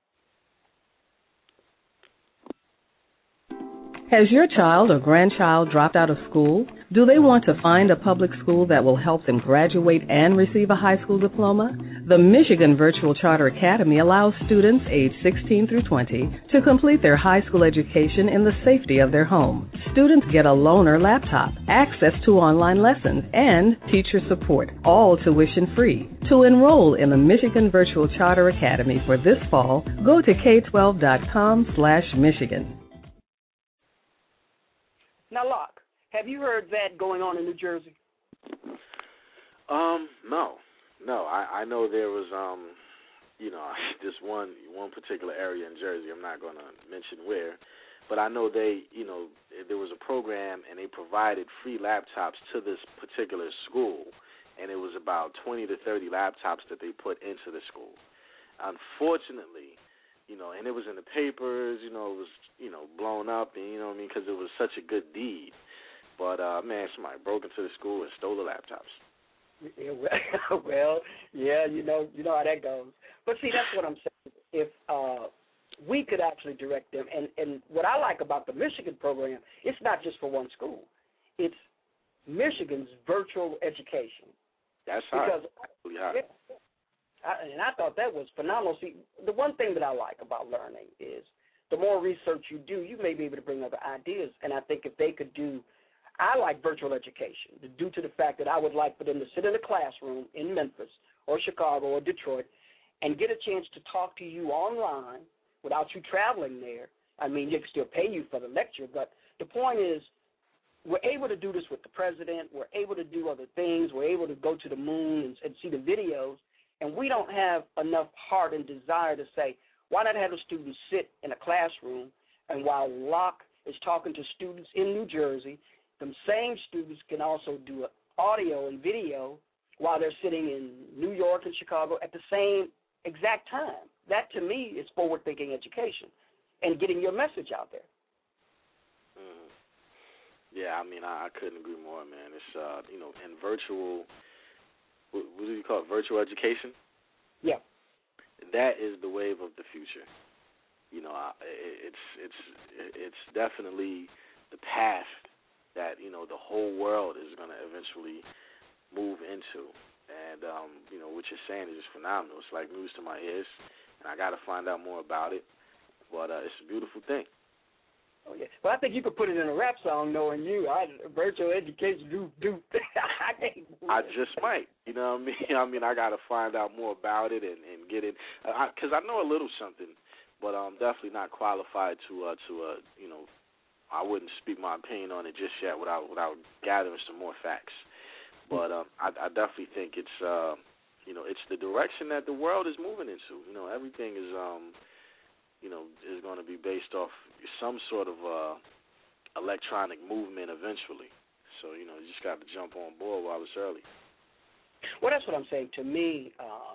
Has your child or grandchild dropped out of school? Do they want to find a public school that will help them graduate and receive a high school diploma? The Michigan Virtual Charter Academy allows students aged 16 through 20 to complete their high school education in the safety of their home. Students get a loaner laptop, access to online lessons, and teacher support, all tuition free. To enroll in the Michigan Virtual Charter Academy for this fall, go to k12.com/Michigan. Now, Locke, have you heard that going on in New Jersey? No. I know there was, this one particular area in Jersey. I'm not going to mention where, but I know there was a program and they provided free laptops to this particular school, and it was about 20 to 30 laptops that they put into the school. Unfortunately, and it was in the papers, it was, blown up, and, because it was such a good deed. But, man, somebody broke into the school and stole the laptops. Yeah, well, yeah, you know how that goes. But, see, that's what I'm saying. If we could actually direct them, and what I like about the Michigan program, it's not just for one school. It's Michigan's virtual education. That's hot. Yeah. And I thought that was phenomenal. See, the one thing that I like about learning is the more research you do, you may be able to bring other ideas. And I think if they could I like virtual education due to the fact that I would like for them to sit in a classroom in Memphis or Chicago or Detroit and get a chance to talk to you online without you traveling there. I mean, they can still pay you for the lecture, but the point is we're able to do this with the president. We're able to do other things. We're able to go to the moon and see the videos. And we don't have enough heart and desire to say, why not have the students sit in a classroom, and while Locke is talking to students in New Jersey, them same students can also do audio and video while they're sitting in New York and Chicago at the same exact time. That, to me, is forward-thinking education and getting your message out there. Mm-hmm. Yeah, I mean, I couldn't agree more, man. It's, in virtual, what do you call it, virtual education? Yeah. That is the wave of the future. It's definitely the path that, the whole world is going to eventually move into. And, what you're saying is just phenomenal. It's like news to my ears, and I got to find out more about it. But it's a beautiful thing. Oh, yeah. Well, I think you could put it in a rap song, knowing you. Virtual education, do. I just might. You know what I mean? I got to find out more about it and get it. Because I know a little something, but I'm definitely not qualified to I wouldn't speak my opinion on it just yet without gathering some more facts. But I definitely think it's it's the direction that the world is moving into. Everything is is going to be based off some sort of electronic movement eventually. So you just got to jump on board while it's early. Well, that's what I'm saying. To me,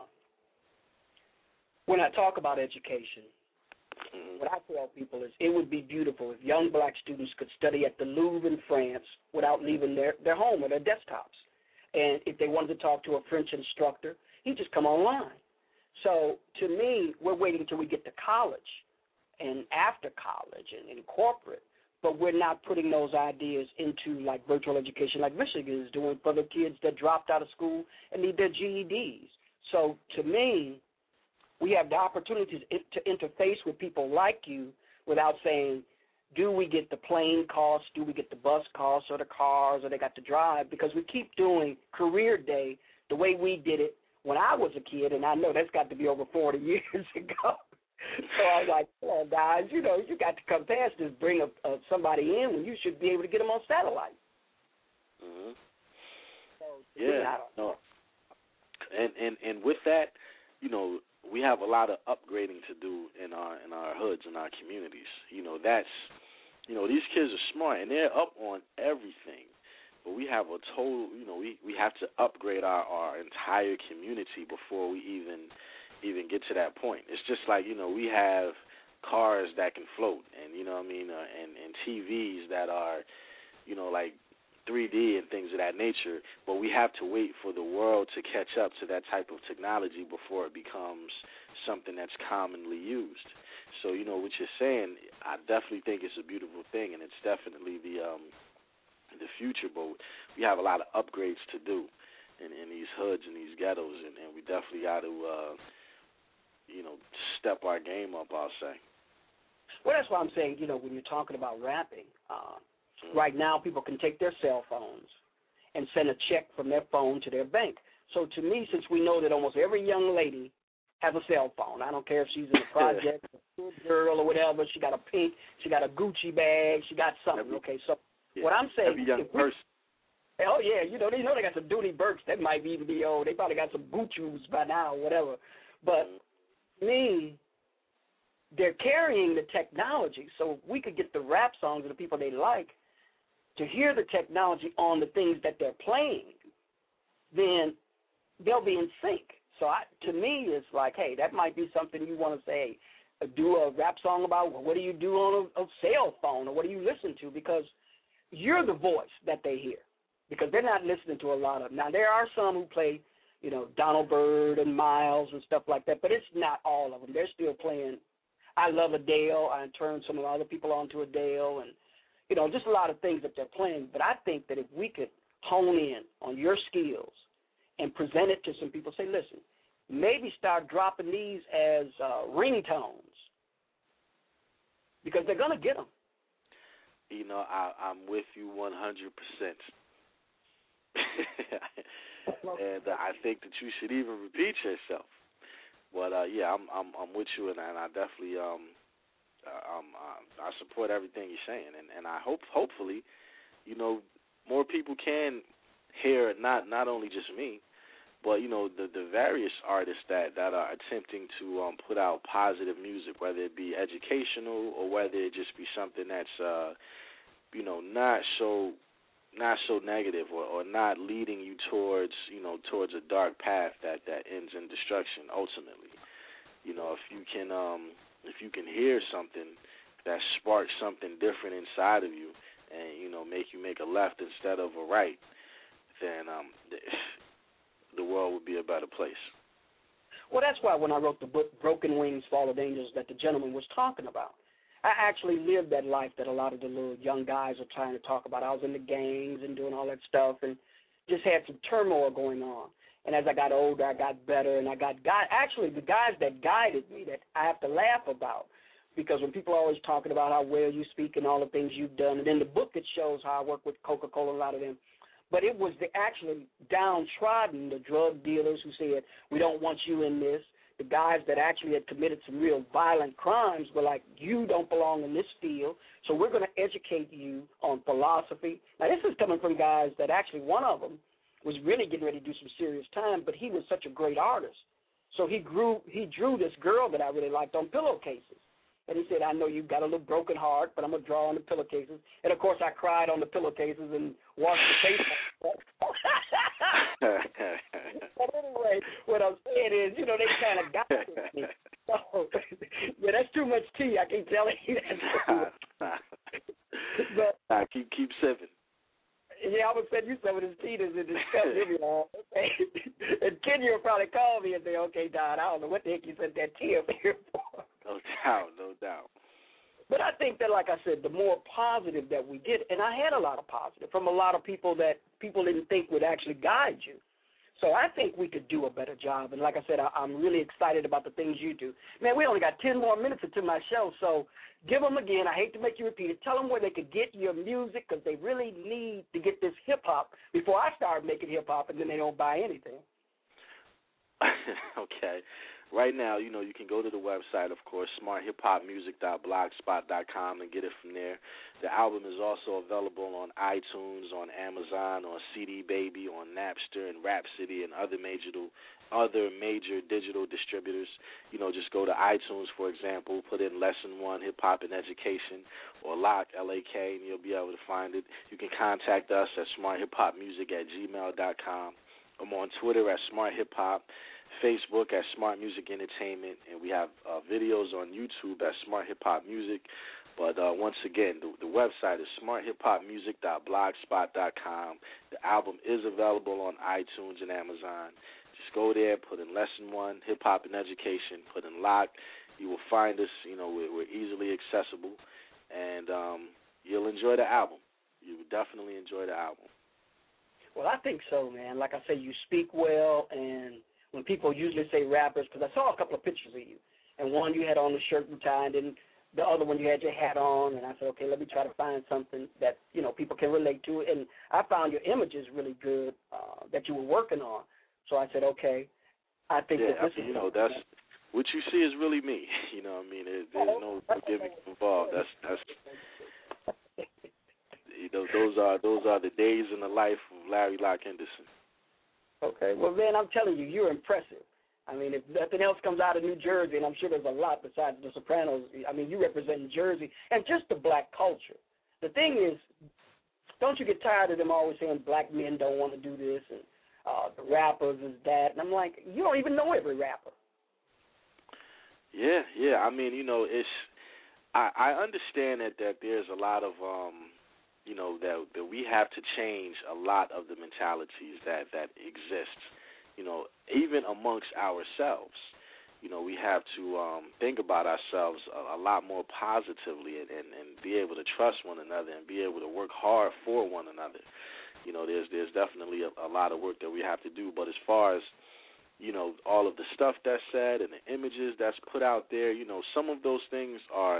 when I talk about education, what I tell people is it would be beautiful if young black students could study at the Louvre in France without leaving their home or their desktops. And if they wanted to talk to a French instructor, he'd just come online. So to me, we're waiting until we get to college and after college and in corporate, but we're not putting those ideas into like virtual education like Michigan is doing for the kids that dropped out of school and need their GEDs. So to me, we have the opportunity to interface with people like you without saying, do we get the plane costs, do we get the bus costs or the cars or they got to drive, because we keep doing career day the way we did it when I was a kid, and I know that's got to be over 40 years ago. So I was like, oh, guys, you got to come past this, bring somebody in when you should be able to get them on satellite. Mm-hmm. So, yeah. No. And with that, we have a lot of upgrading to do in our hoods, in our communities. These kids are smart and they're up on everything. But we have a total, we have to upgrade our entire community before we even get to that point. It's just like, we have cars that can float and, and TVs that are, like 3D and things of that nature, but we have to wait for the world to catch up to that type of technology before it becomes something that's commonly used. So, what you're saying, I definitely think it's a beautiful thing, and it's definitely the future, but we have a lot of upgrades to do in these hoods and these ghettos, and we definitely got to, step our game up, I'll say. Well, that's why I'm saying, when you're talking about rapping, right now people can take their cell phones and send a check from their phone to their bank. So to me, since we know that almost every young lady has a cell phone, I don't care if she's in a project, a good girl or whatever, she got a pink, she got a Gucci bag, she got something. Okay, so what I'm saying, every young person. Oh yeah, they got some Dooney Burks. That might even be old. They probably got some Gucci's by now, or whatever. But me, they're carrying the technology, so we could get the rap songs of the people they like to hear the technology on the things that they're playing, then they'll be in sync. So to me, it's like, hey, that might be something you want to say, do a rap song about. Well, what do you do on a cell phone, or what do you listen to? Because you're the voice that they hear, because they're not listening to a lot of. Now, there are some who play, Donald Byrd and Miles and stuff like that, but it's not all of them. They're still playing I Love Adele. I turned some of the other people onto Adele, and just a lot of things that they're playing. But I think that if we could hone in on your skills and present it to some people, say, listen, maybe start dropping these as ringtones, because they're going to get them. I'm with you 100%. And I think that you should even repeat yourself. But I'm with you, and I definitely I support everything you're saying, and I hopefully, more people can hear not only just me, but the various artists that are attempting to put out positive music, whether it be educational or whether it just be something that's not so negative or not leading you towards a dark path that ends in destruction ultimately. If you can hear something that sparks something different inside of you and make you make a left instead of a right, then the world would be a better place. Well, that's why when I wrote the book Broken Wings, Fall of Angels that the gentleman was talking about, I actually lived that life that a lot of the little young guys are trying to talk about. I was in the gangs and doing all that stuff and just had some turmoil going on. And as I got older, I got better, and I got actually the guys that guided me that I have to laugh about, because when people are always talking about how well you speak and all the things you've done, and in the book it shows how I work with Coca-Cola and a lot of them, but it was the actually downtrodden, the drug dealers who said, we don't want you in this, the guys that actually had committed some real violent crimes were like, you don't belong in this field, so we're going to educate you on philosophy. Now, this is coming from guys that actually one of them was really getting ready to do some serious time, but he was such a great artist. So he drew this girl that I really liked on pillowcases. And he said, I know you've got a little broken heart, but I'm going to draw on the pillowcases. And, of course, I cried on the pillowcases and washed the paper. But anyway, what I'm saying is, you know, they kind of got me. So, yeah, that's too much tea. I can't tell you that. But keep sipping. Yeah, I'm going to send you some of this tea that's in this cup. Okay? And Kenya will probably call me and say, okay, Don, I don't know what the heck you sent that tea up here for. No doubt. But I think that, like I said, the more positive that we get, and I had a lot of positive from a lot of people that people didn't think would actually guide you. So I think we could do a better job. And like I said, I'm really excited about the things you do. Man, we only got 10 more minutes into my show, so give them again. I hate to make you repeat it. Tell them where they could get your music because they really need to get this hip-hop before I start making hip-hop and then they don't buy anything. Okay. Right now, you know, you can go to the website, of course, smarthiphopmusic.blogspot.com and get it from there. The album is also available on iTunes, on Amazon, on CD Baby, on Napster and Rhapsody and other major digital distributors. You know, just go to iTunes, for example, put in Lesson 1, Hip Hop and Education, or LOCK, L-A-K, and you'll be able to find it. You can contact us at smarthiphopmusic@gmail.com. I'm on Twitter at smarthiphop, Facebook at Smart Music Entertainment, and we have videos on YouTube at Smart Hip Hop Music. But once again, the website is smarthiphopmusic.blogspot.com. The album is available on iTunes and Amazon. Just go there, put in Lesson 1, Hip Hop and Education, put in LOCK. You will find us. You know, we're easily accessible, and you'll enjoy the album. You will definitely enjoy the album. Well, I think so, man. Like I say, you speak well, and when people usually say rappers, because I saw a couple of pictures of you, and one you had on the shirt and tie, and then the other one you had your hat on, and I said, okay, let me try to find something that, you know, people can relate to. And I found your images really good that you were working on. So I said, okay, I think that this is, you know, that's what you see is really me. You know what I mean? There's no forgiving involved. That's you know, those are the days in the life of Larry Locke Henderson. Okay. Well, man, I'm telling you, you're impressive. I mean, if nothing else comes out of New Jersey, and I'm sure there's a lot besides the Sopranos, I mean, you represent New Jersey and just the black culture. The thing is, don't you get tired of them always saying black men don't want to do this and the rappers is that? And I'm like, you don't even know every rapper. Yeah. I mean, you know, I understand that there's a lot of you know, that we have to change a lot of the mentalities that exist, you know, even amongst ourselves. You know, we have to think about ourselves a lot more positively and be able to trust one another and be able to work hard for one another. You know, there's definitely a lot of work that we have to do. But as far as, you know, all of the stuff that's said and the images that's put out there, you know, some of those things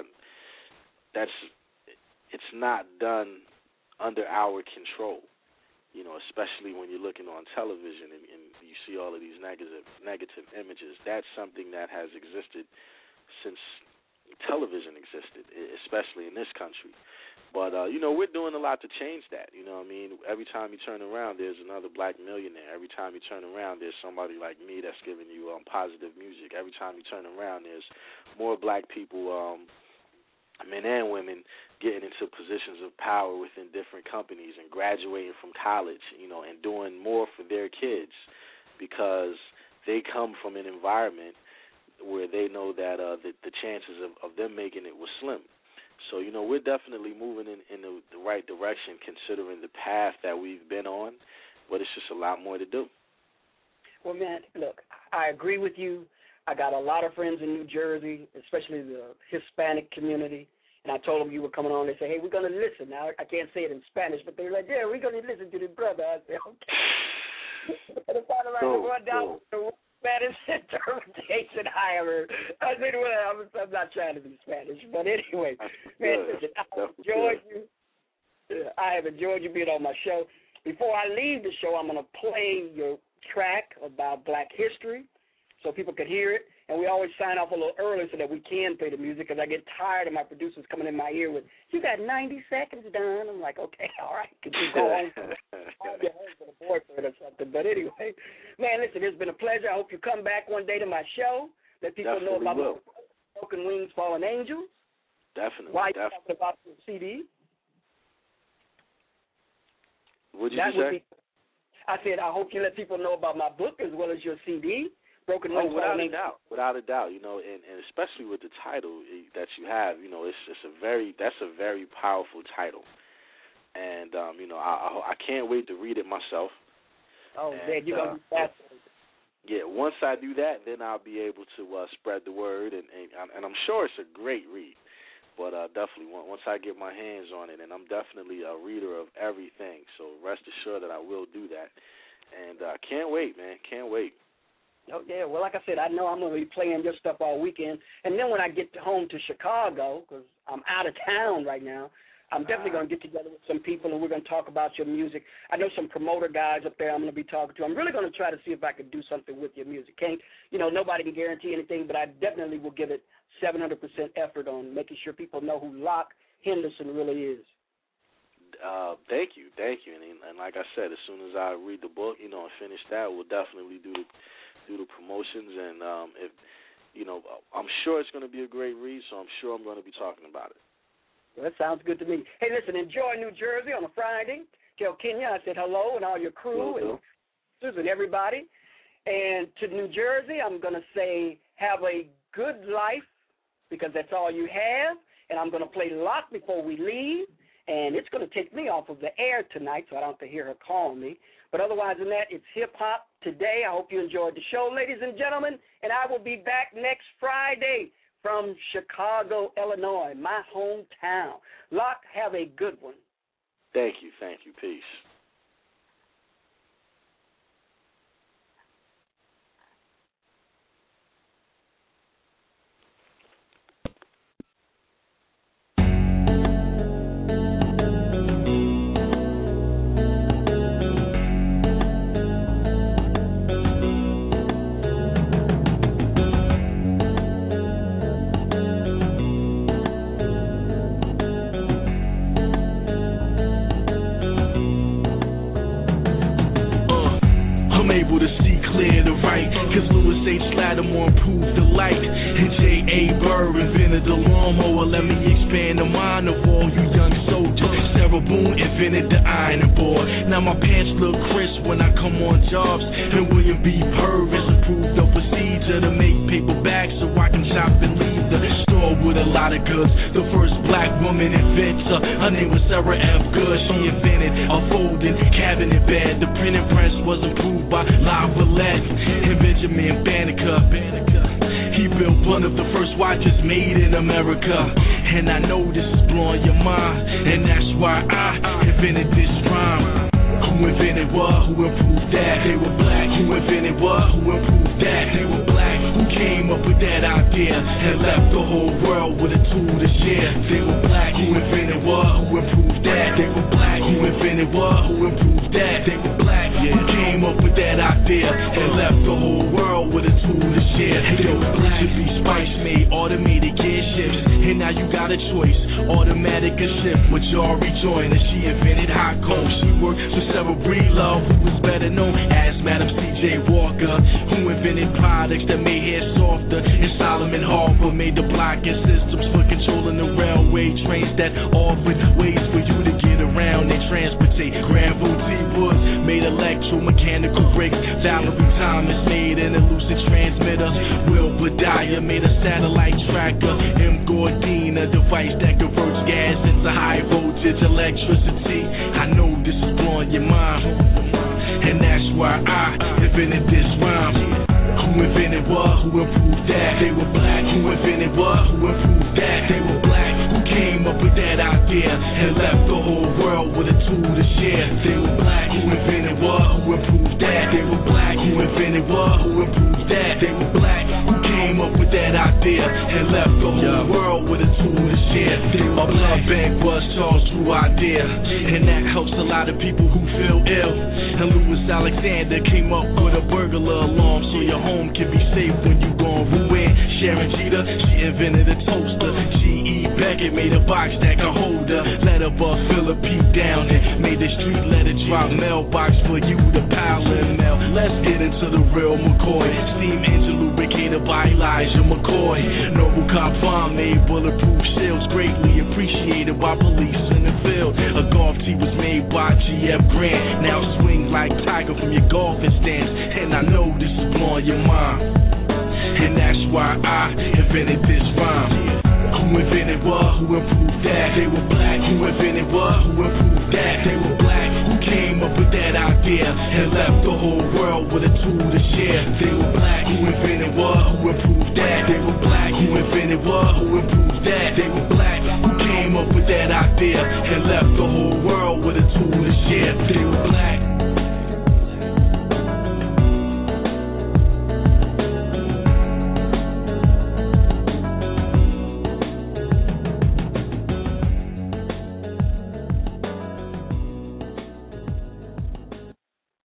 it's not done under our control, you know, especially when you're looking on television and you see all of these negative images. That's something that has existed since television existed, especially in this country. But, you know, we're doing a lot to change that, you know what I mean? Every time you turn around, there's another black millionaire. Every time you turn around, there's somebody like me that's giving you positive music. Every time you turn around, there's more black people, men and women, getting into positions of power within different companies and graduating from college, you know, and doing more for their kids because they come from an environment where they know that the chances of them making it was slim. So, you know, we're definitely moving in the right direction considering the path that we've been on, but it's just a lot more to do. Well, man, look, I agree with you. I got a lot of friends in New Jersey, especially the Hispanic community, and I told them you were coming on. They say, hey, we're going to listen. Now, I can't say it in Spanish, but they're like, yeah, we're going to listen to the brother. I said, okay. And if I run down the Spanish interpretation I ever. I said, well, I'm not trying to be Spanish, but anyway, man, listen, I have enjoyed you being on my show. Before I leave the show, I'm going to play your track about black history so people can hear it. and we always sign off a little early so that we can play the music, because I get tired of my producers coming in my ear with, you got 90 seconds done. I'm like, okay, all right, could you go on? I'll get home for the boyfriend or something. But anyway, man, listen, it's been a pleasure. I hope you come back one day to my show. Let people Definitely know about will. Broken Wings, Fallen Angels. Definitely. Why you talking about the CD? What'd you say? I said, I hope you let people know about my book as well as your CD, Broken Wings, without Fallen a doubt, without a doubt. You know, and especially with the title that you have, you know, that's a very powerful title, and you know, I can't wait to read it myself. Oh, man, you're gonna be fascinated. Yeah, once I do that, then I'll be able to spread the word, and I'm sure it's a great read. But definitely, once I get my hands on it, and I'm definitely a reader of everything, so rest assured that I will do that. And can't wait, man, can't wait. Oh, yeah, well, like I said, I know I'm going to be playing your stuff all weekend. And then when I get home to Chicago, because I'm out of town right now, I'm definitely going to get together with some people, and we're going to talk about your music. I know some promoter guys up there I'm going to be talking to. I'm really going to try to see if I can do something with your music. Nobody can guarantee anything, but I definitely will give it 700% effort on making sure people know who Locke Henderson really is. Thank you. And like I said, as soon as I read the book, and finish that, we'll definitely do the promotions. And if I'm sure it's going to be a great read, so I'm sure I'm going to be talking about it. Well, that sounds good to me. Hey, listen, enjoy New Jersey on a Friday. Tell Kenya I said hello and all your crew and everybody. And to New Jersey, I'm going to say have a good life, because that's all you have. And I'm going to play Locke before we leave. And it's going to take me off of the air tonight, so I don't have to hear her call me. But otherwise than that, it's hip-hop today. I hope you enjoyed the show, ladies and gentlemen. And I will be back next Friday from Chicago, Illinois, my hometown. Locke, have a good one. Thank you. Peace. Lattimore improved the light, and J.A. Burr invented the lawnmower. Let me expand the mind of all you young soldiers. Sarah Boone invented the ironing board. Now my pants look crisp when I come on jobs, and William B. Purvis improved the procedure to make paper bags so I can shop and leave the store with a lot of goods. The first black woman inventor, her name was Sarah F. Good. She invented a folding cabinet bed. The printing press was improved by Lavalette and Benjamin Banneker. He built one of the first watches made in America. And I know this is blowing your mind, and that's why I invented this rhyme. Who invented what? Who improved that? They were black. Who invented what? Who improved that? They were black. Who came up with that idea and left the whole world with a tool to share? They were black. Who invented what? Who improved that? They were black. Who invented what? Who improved that? They were black. Who came up with that idea and left the whole world with a tool to share? They were black. To be Spice made automated gear shifts, and now you got a choice, automatic or shift. Majority joined, and she invented hot comb. She worked for Sarah Breedlove, who was better known as Madam C.J. Walker, who invented products that made hair softer. And Solomon Harper made the blocking systems for controlling the railway trains that offered ways for you to get around and transportate. Granville T. Woods made electromechanical brakes. Valerie Thomas made an elusive transmitter. Will Badaya made a satellite tracker. M. Gordine, a device that converts gas into high voltage electricity. I know this is blowing your mind, and that's why I invented this rhyme. Who invented what? Who improved that? They were black. Who invented what? Who improved that? They were black. Who came up with that idea and left the whole world with a tool to share? They were black. Who invented what? Who improved that? They were black. Who invented what? Who improved that? They were black. Who came up with that idea and left the whole world with a tool to share. A blood bank was Charles' true idea, and that helps a lot of people who feel ill. And Louis Alexander came up with a burglar alarm so your home can be safe when you gon' ruin. Sharon Jeter, she invented a toaster. G.E. Beckett made a box that could hold her. Letterbug Philip P. down and made the street letter drop mailbox for you to pile and mail. Let's get into the real McCoy. Steam engine lubricated by Elijah McCoy. Noble Cop Farm made bulletproof shields, greatly appreciated by police in the field. A golf tee was made by G.F. Grant. Now swing like Tiger from your golfing stance. And I know this is blowing your mind, and that's why I invented this rhyme. Who invented what? Who improved that? They were black. Who invented what? Who improved that? They were black. Who came up with that idea and left the whole world with a tool to share? They were black. Who invented what? Who improved that? They were black. Who invented what? Who improved that? They were black. Who came up with that idea and left the